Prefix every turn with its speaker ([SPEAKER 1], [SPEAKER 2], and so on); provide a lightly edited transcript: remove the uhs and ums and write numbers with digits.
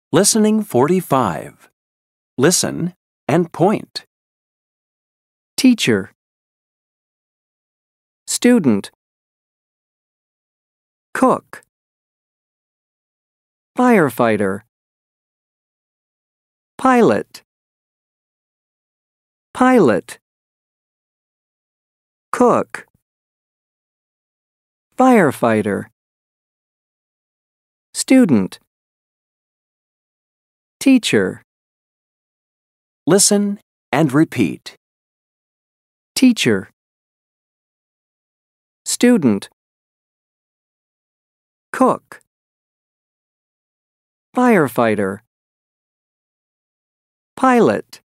[SPEAKER 1] Listening 45. Listen and point.
[SPEAKER 2] Teacher, student, cook, firefighter, pilot, pilot, cook, firefighter, student, teacher,
[SPEAKER 1] Listen and repeat.
[SPEAKER 2] teacher, student, cook, firefighter, pilot.